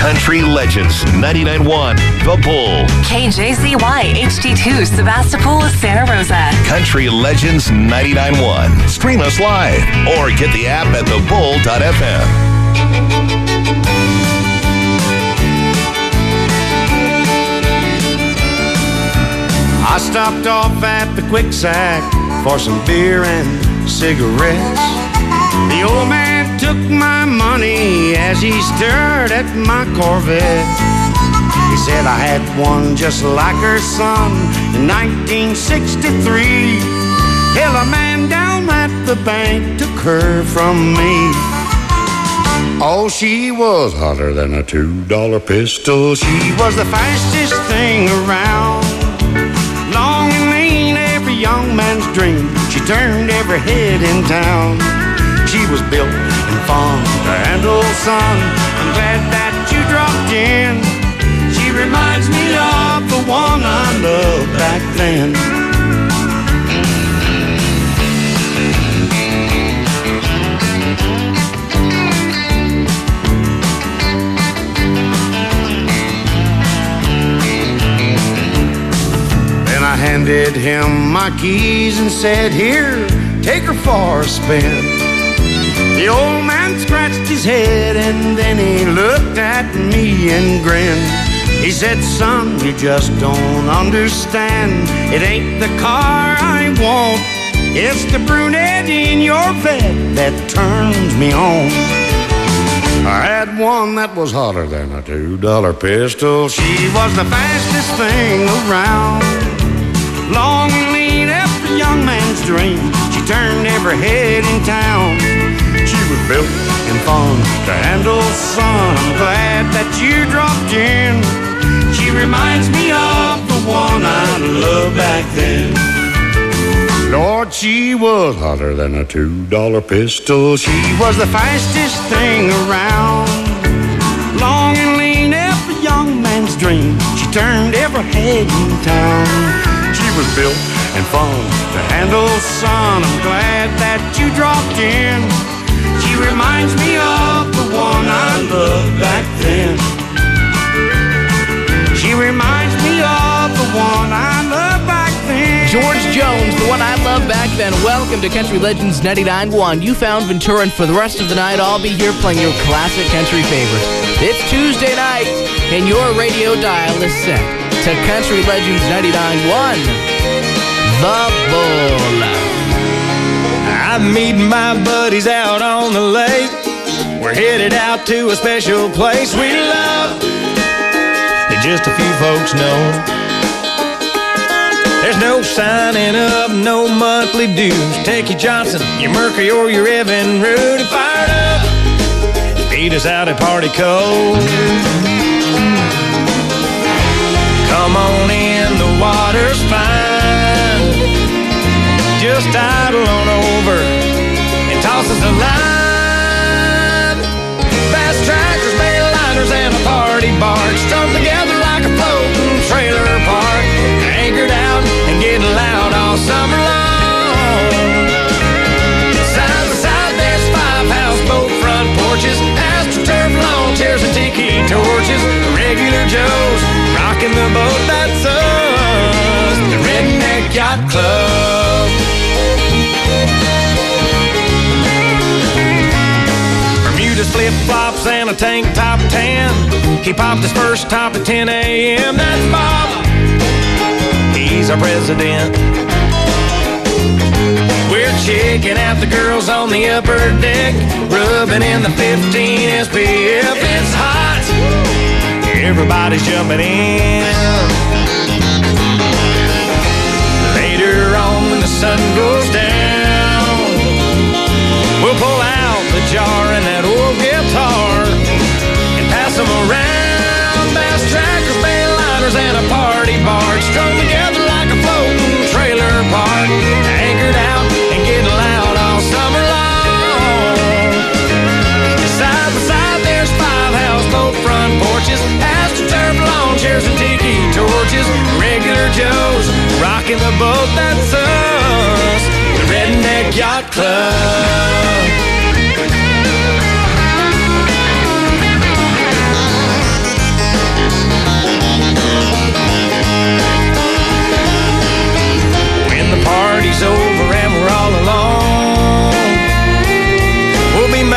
Country Legends 99.1 The Bull. KJZY HD2 Sebastopol, Santa Rosa. Country Legends 99.1. Stream us live or get the app at thebull.fm. I stopped off at the Quick Sack for some beer and cigarettes. The old man took my money as he stared at my Corvette. He said I had one just like her son in 1963. Hell, a man down at the bank took her from me. Oh, she was hotter than a $2 pistol. She was the fastest thing around. Long and lean, every young man's dream. She turned every head in town. She was built and fun to handle, son. I'm glad that you dropped in. She reminds me of the one I loved back then. I handed him my keys and said, here, take her for a spin. The old man scratched his head and then he looked at me and grinned. He said, son, you just don't understand. It ain't the car I want. It's the brunette in your bed that turns me on. I had one that was hotter than a $2 pistol. She was the fastest thing around. Long and lean, every young man's dream. She turned every head in town. She was built and fun to handle, son. I'm glad that you dropped in. She reminds me of the one I loved back then. Lord, she was hotter than a $2 pistol. She was the fastest thing around. Long and lean, every young man's dream. She turned every head in town. She was built and fun to handle, son. I'm glad that you dropped in. She reminds me of the one I loved back then. She reminds me of the one I loved back then. George Jones, the one I loved back then. Welcome to Country Legends 99.1. You found Ventura, and for the rest of the night, I'll be here playing your classic country favorites. It's Tuesday night, and your radio dial is set to Country Legends 99.1, The Bull. I'm meeting my buddies out on the lake. We're headed out to a special place we love that just a few folks know. There's no signing up, no monthly dues. Take your Johnson, your Mercury, or your Evan Rudy. Fired up, beat us out at Party Cove. Come on in, the water's fine. Just idle on over and toss us a line. Fast tractors, mail liners, and a party barge strung together like a floating trailer park. Anchored out and getting loud all summer long. Side by side, there's 5 houseboat front porches, AstroTurf lawn chairs and tiki torches. Regular Joes rocking the boat, that's us, the Redneck Yacht Club. Bermuda's flip-flops and a tank top tan. He popped his first top at 10 a.m. That's Bob, he's our president. We're checking out the girls on the upper deck, rubbing in the 15 SPF. It's hot, everybody's jumping in. Later on when the sun goes down, we'll pull out the jar and that old guitar and pass them around. Bass trackers, mail liners, and a party barge strung together like a floating trailer park. Anchored out and getting loud all summer long. Side by side there's 5 houseboat front porches, AstroTurf lawn chairs and tiki torches. Regular Joes rocking the boat, that's us,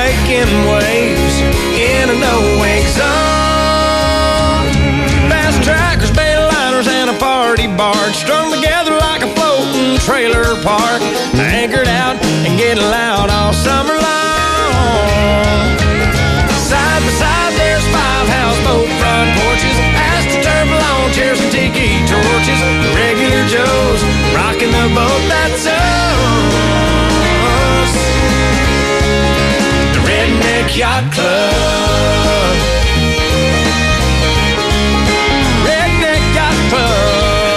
making waves in a no-wake zone. Fast trackers, baitliners, and a party barge strung together like a floating trailer park, anchored out and getting loud all summer long. Side by side, there's 5 houseboat front porches, astroturf lawn chairs and tiki torches, regular Joes rocking the boat that's us, the Redneck Yacht Club. Redneck Yacht Club.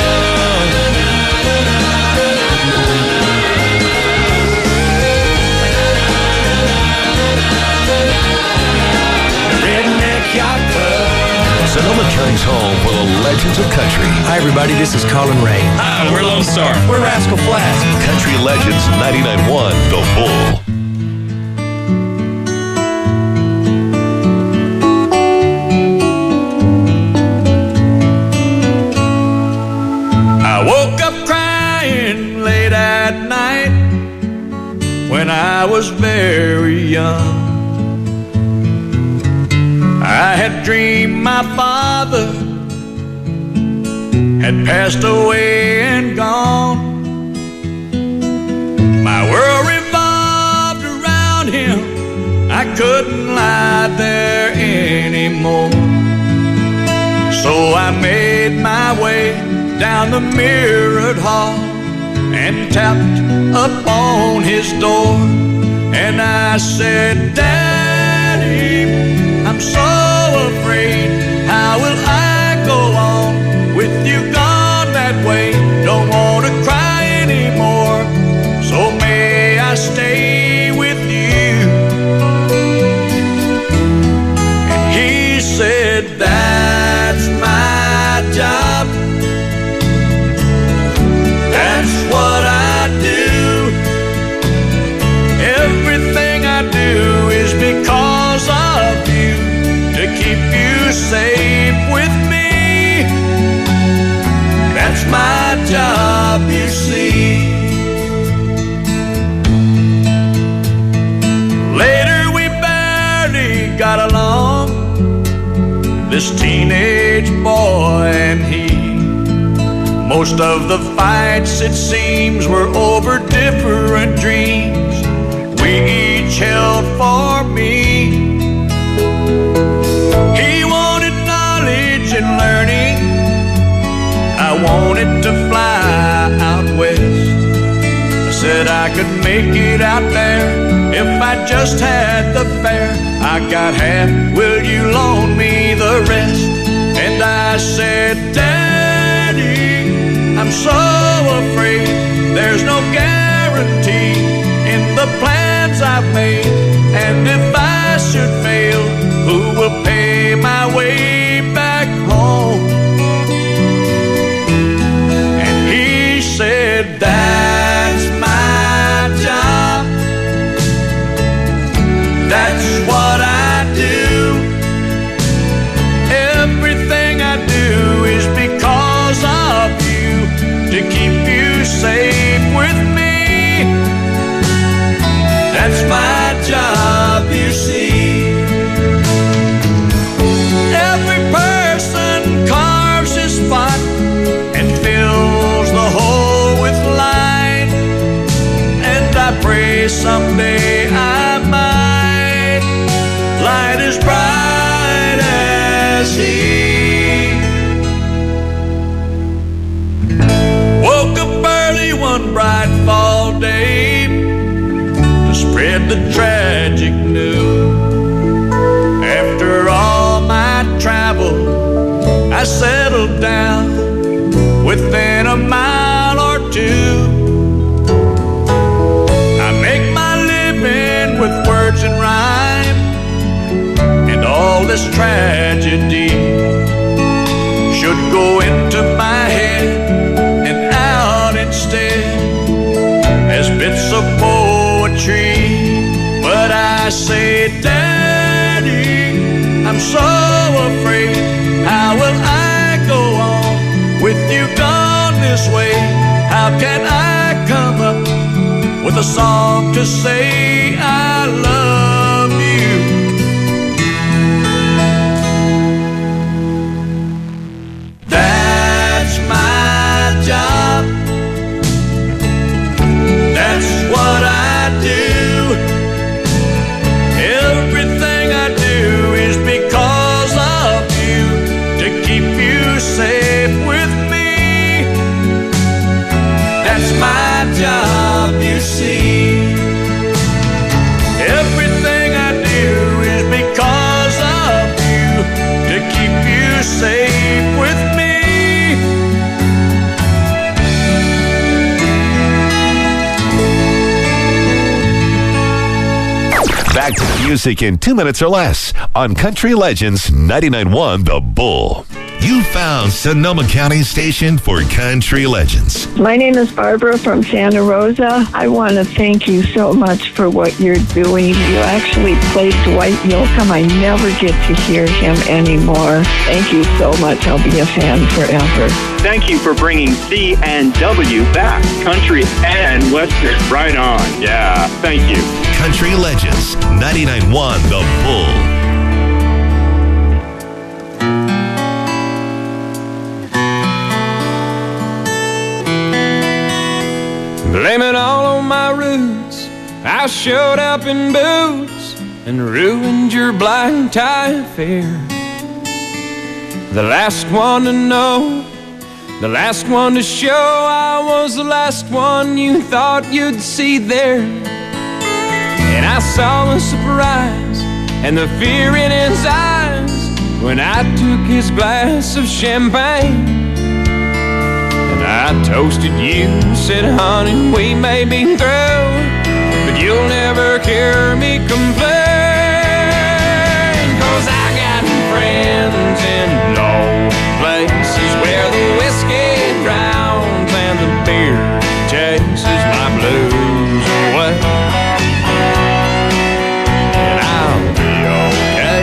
Sonoma County's home for the legends of country. Hi, everybody. This is Colin Ray. Hi, we're Lone Star. We're Rascal Flatts. Country Legends 99.1 The Bull. I woke up crying late at night when I was very young. I had dreamed my father had passed away and gone. My world revolved around him. I couldn't lie there anymore. So I made my way down the mirrored hall and tapped upon his door. And I said, Daddy, I'm so afraid. How will I go on with you gone that way? Don't want to cry anymore, so may I stay with you? And he said, that's my job. That's what I do. Everything I do is because of you, to keep you safe with me. That's my job, you see. Later we barely got along, this teenage boy and he. Most of the fights, it seems, were over different dreams we each held for me. He wanted knowledge and learning, I wanted to fly out west. I said I could make it out there if I just had the fare. I got half, will you loan me the rest? And I said, Daddy, I'm so afraid there's no guarantee in the plans I've made. And if I should fail, who will pay my way back home? And he said, that's my job. That's what I do. Everything I do is because of you, to keep you safe with me. That's my job, you see. Every person carves his spot and fills the hole with light. And I pray someday I might light as bright as he. Woke up early one bright fall day to spread the tragic news. After all my travel, I settled down within a mile or two. I make my living with words and rhyme, and all this tragedy should go into my head and out instead as bits of poetry. But I say, Daddy, I'm so afraid. How will I go on with you gone this way? How can I come up with a song to say I love you? music in 2 minutes or less on Country Legends 99.1 The Bull. You found Sonoma County's station for Country Legends. My name is Barbara from Santa Rosa. I want to thank you so much for what you're doing. You actually played Dwight Yoakam. I never get to hear him anymore. Thank you so much. I'll be a fan forever. Thank you for bringing C and W back. Country and Western. Right on. Yeah, thank you. Country Legends 99.1 The Bull. Blame it all on my roots. I showed up in boots and ruined your black tie affair. The last one to know, the last one to show, I was the last one you thought you'd see there. And I saw the surprise and the fear in his eyes when I took his glass of champagne. I toasted you, said, honey, we may be through, but you'll never hear me complain. 'Cause I got friends in low places where the whiskey drowns and the beer chases my blues away. And I'll be okay.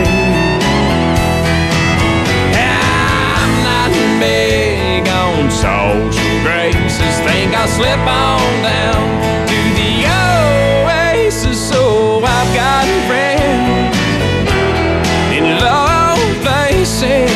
I'm not big on social graces, think I'll slip on down to the oasis. So I've got friends in low places.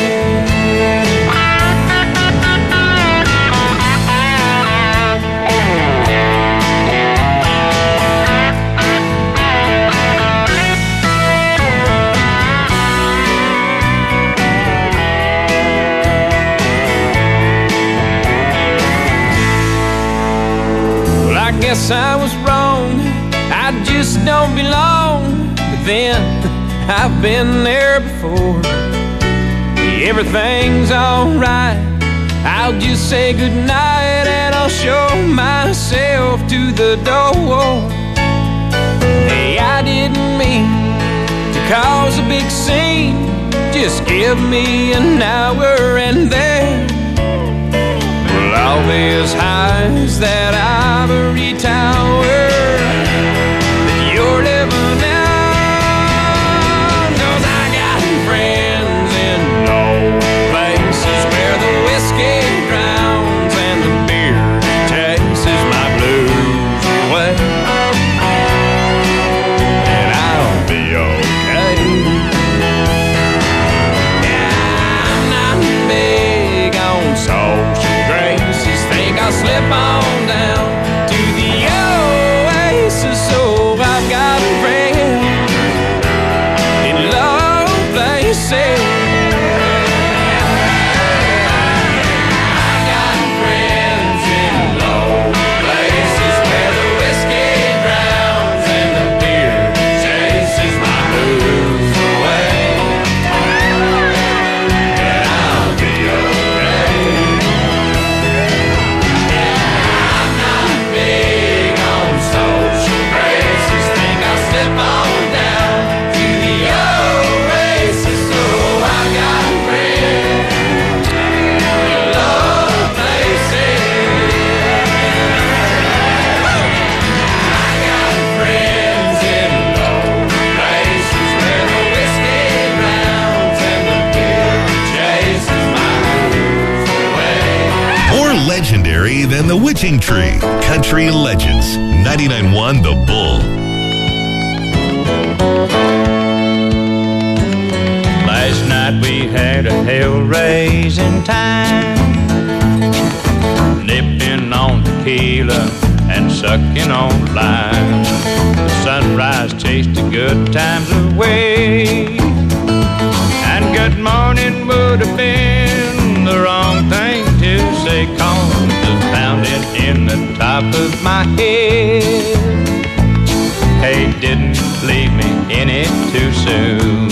Guess I was wrong, I just don't belong. But then I've been there before. Everything's alright, I'll just say goodnight and I'll show myself to the door. Hey, I didn't mean to cause a big scene, just give me an hour and then all these highs that ivory tower that you're living on. 'Cause I got friends in low places where the whiskey drowns and the beer chases my blues away. And I'll be okay. Yeah, I'm not big on social graces, think I'll slip on down to the oasis. So I've got friends in low places. I got friends in low places where the whiskey drowns and the beer chases my blues away. And I'll be okay. Legendary than the Witching Tree. Country Legends 99.1 The Bull. Last night we had a hell-raising time, nipping on tequila and sucking on lime. The sunrise chased the good times away, and good morning would have been the wrong thing to say, 'cause the pounding in the top of my head, hey, didn't leave me any too soon.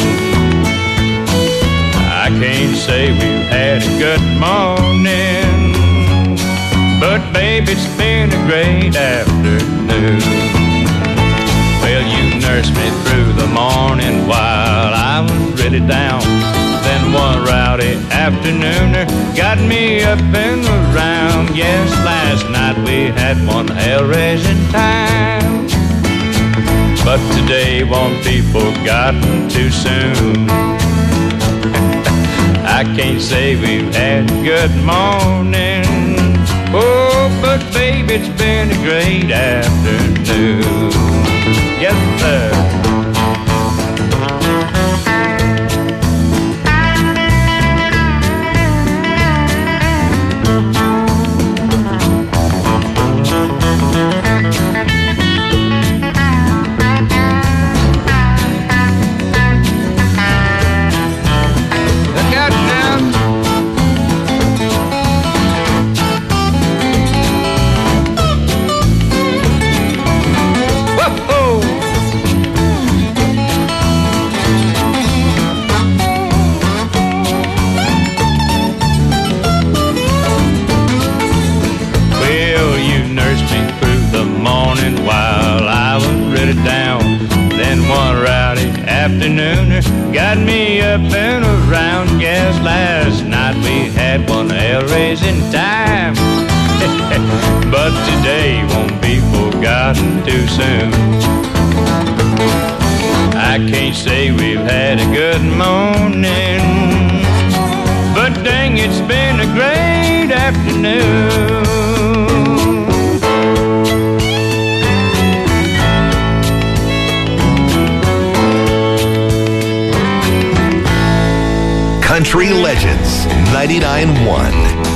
I can't say we've had a good morning, but babe, it's been a great afternoon. Well, you nursed me through the morning while I was really down. Then one rowdy afternooner got me up and around. Yes, last night we had one hell-raising time, but today won't be forgotten too soon. I can't say we've had a good morning, oh, but babe, it's been a great afternoon. Yes, sir. Afternooner got me up and around. Yes, last night we had one hell-raising time, but today won't be forgotten too soon. I can't say we've had a good morning, but dang, it's been a great afternoon. Country Legends 99.1.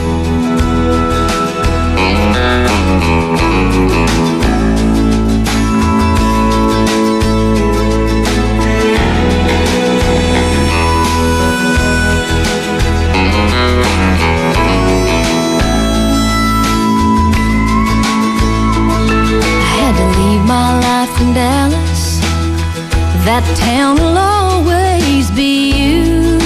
In Dallas, that town will always be you.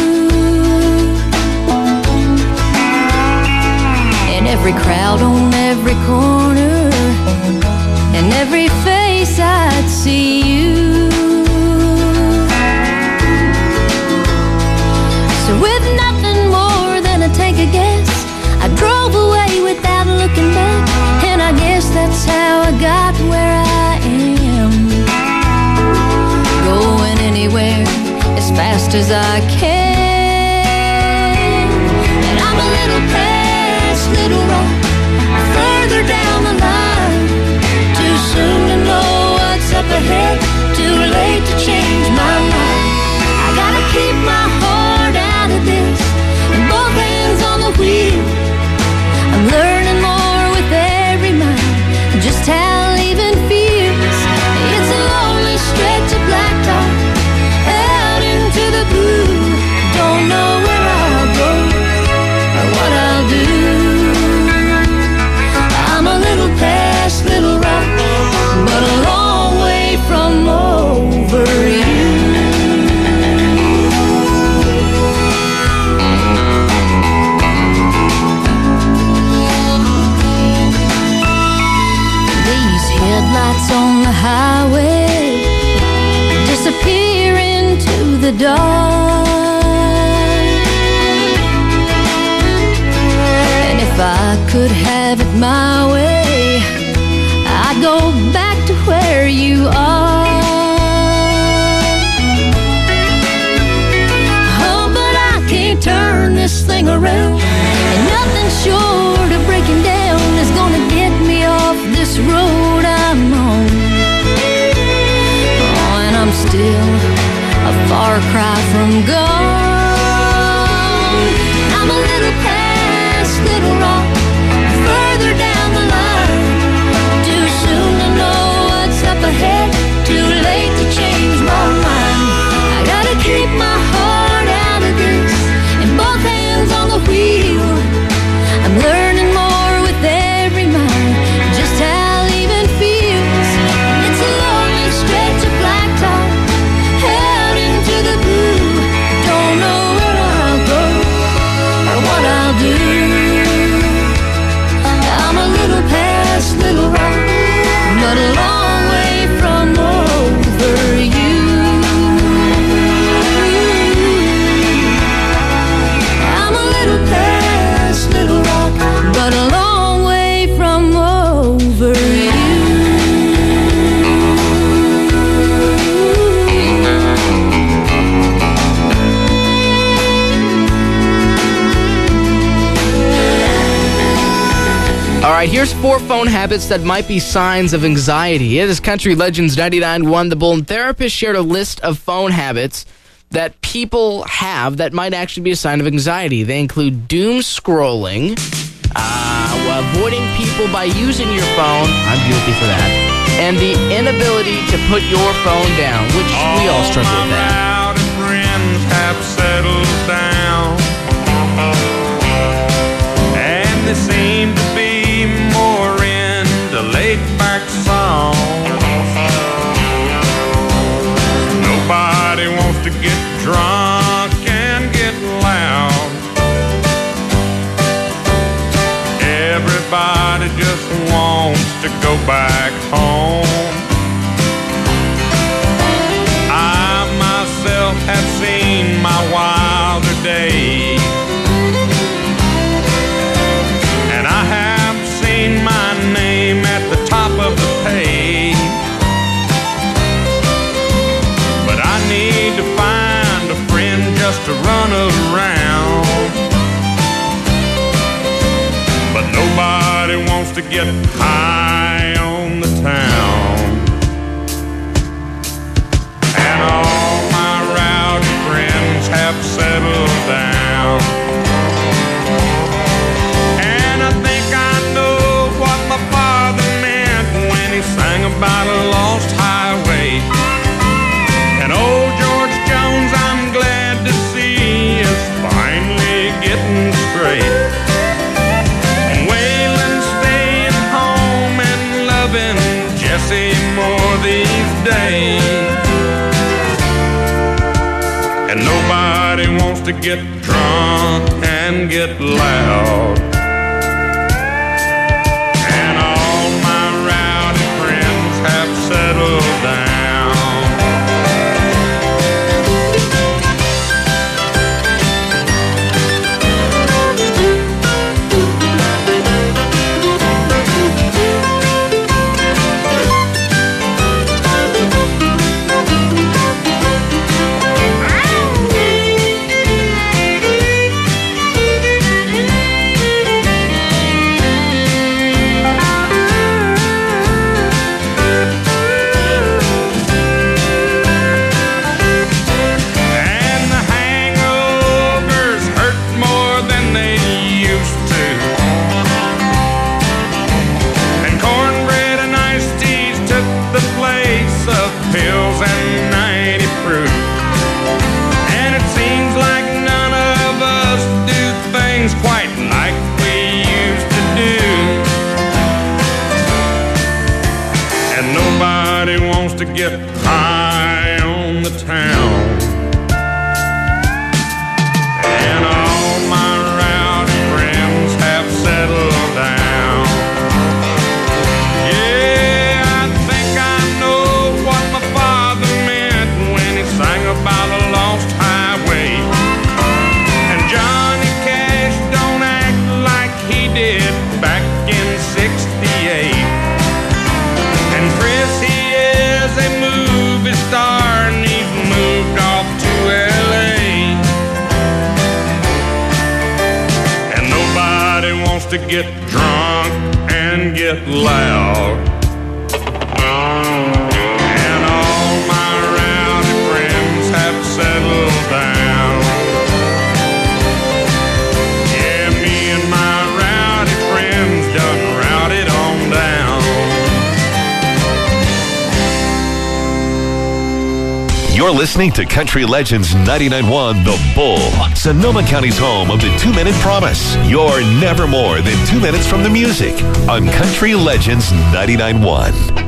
In every crowd on every corner, in every face I'd see you. So with nothing more than a take a guess, I drove away without looking back, and I guess that's how I got where I am. Going anywhere as fast as I can, and I'm a little past Little Rock, further down the line. Too soon to know what's up ahead, too late to change my mind. I gotta keep my heart out of this and both hands on the wheel. I'm learning more with every mile, just how leaving feels. It's a lonely stretch of blacktop out into the blue. Don't know where I'll go or what I'll do. I'm a little past Little Rock, but a long way from over you. Headlights on the highway disappear into the dark, and if I could have it my way, I'd go back to where you are. Oh, but I can't turn this thing around, and nothing short of breaking down is gonna get me off this road I'm on. Oh, and I'm still a far cry from gone. I'm a little past Little Rock, further down the line. Too soon to know what's up ahead, too late to change my mind. I gotta keep my heart out of this and both hands on the wheel. I'm learning right, here's 4 phone habits that might be signs of anxiety. It is Country Legends 99.1 The Bull, and therapists shared a list of phone habits that people have that might actually be a sign of anxiety. They include doom scrolling, avoiding people by using your phone. I'm guilty for that. And the inability to put your phone down, which we all struggle with that. All my friends have settled down, and they seem to be more into laid-back songs. Nobody wants to get drunk and get loud. Everybody just wants to go back home. I myself have seen my wilder days, and I have seen my name at the top of the page. But I need to find a friend just to run around. But nobody wants to get high on the town. And all my rowdy friends have settled down. And I think I know what my father meant when he sang about a lost highway. And old George Jones, I'm glad to see, is finally getting straight. Jesse more these days, and nobody wants to get drunk and get loud. And all my rowdy friends have settled down. To get high on the town. And all my rowdy friends have settled down. Yeah, I think I know what my father meant when he sang about a lost highway. And Johnny Cash don't act like he did back in '68. And Chris, he is a movie star and he's moved off to LA. And nobody wants to get drunk and get loud. And all my rowdy friends have settled down. Yeah, me and my rowdy friends done routed on down. You're listening to Country Legends 99.1 The Bull, Sonoma County's home of the 2-Minute Promise. You're never more than 2 minutes from the music on Country Legends 99.1.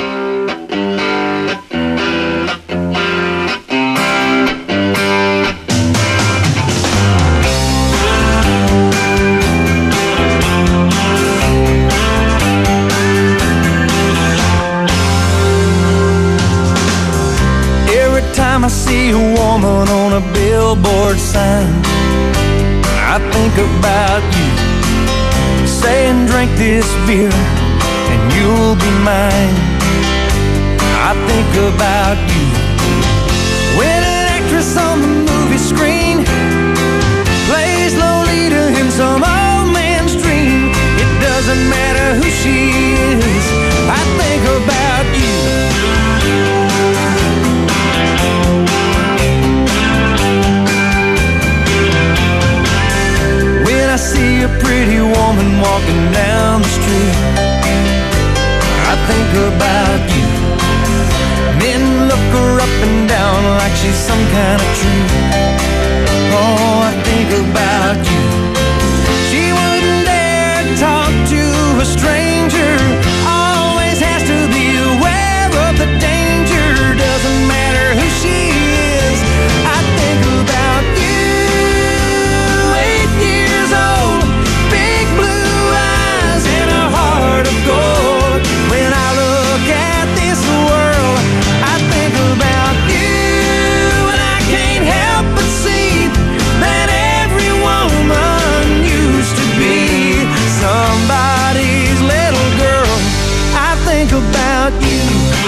I see a woman on a billboard sign, I think about you, saying drink this beer and you'll be mine. I think about you when an actress on the movie screen plays Lolita in some old man's dream. It doesn't matter kind of true. Oh, I think about you. She wouldn't dare talk to a stranger. Always has to be aware of the danger. Doesn't matter who she is. I think about you. 8 years old, big blue eyes and a heart of gold. When I look at this world, I think about you, and I can't help but see that every woman used to be somebody's little girl. I think about you.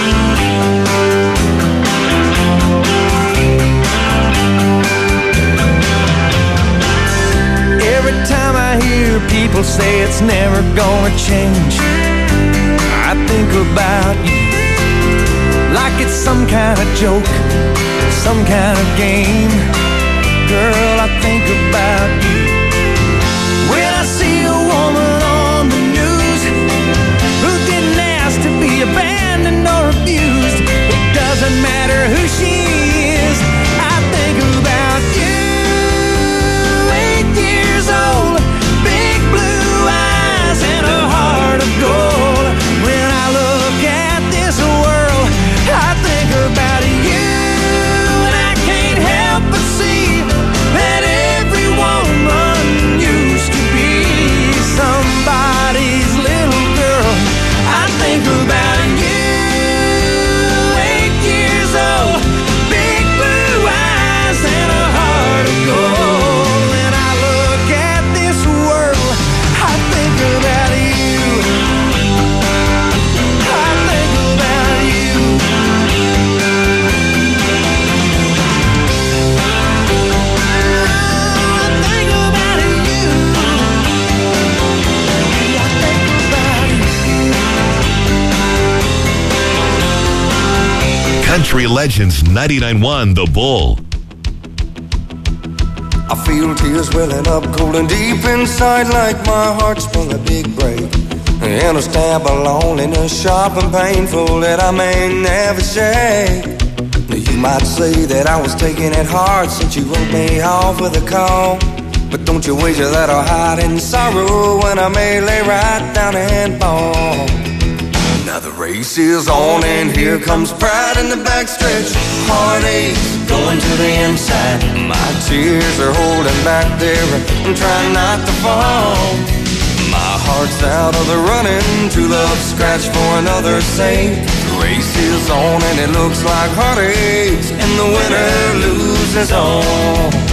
Every time I hear people say it's never gonna change, I think about you. Like it's some kind of joke, some kind of game. Girl, I think about you. When I see a woman on the news who didn't ask to be abandoned or abused, it doesn't matter who she is. I think about you. 8 years old, big blue eyes and a heart of gold. When I look at this world, I think about you, and I can't help but see that every woman used to be somebody's little girl. I think about you. 8 years old, big blue eyes and a heart of gold. When I look at this world, I think about you. I think about you. I think about you. I think about you. Country Legends 99.1 The Bull. I feel tears welling up cold and deep inside, like my heart sprung a big break. And a stab of loneliness sharp and painful that I may never shake. Now you might say that I was taking it hard since you wrote me off with a call. But don't you wager that I'll hide in sorrow when I may lay right down and fall. Now the race is on and here comes pride in the backstretch. Heartache going to the inside. My tears are holding back there. I'm trying not to fall. My heart's out of the running. True love scratch for another sake. The race is on and it looks like heartaches, and the winner loses all.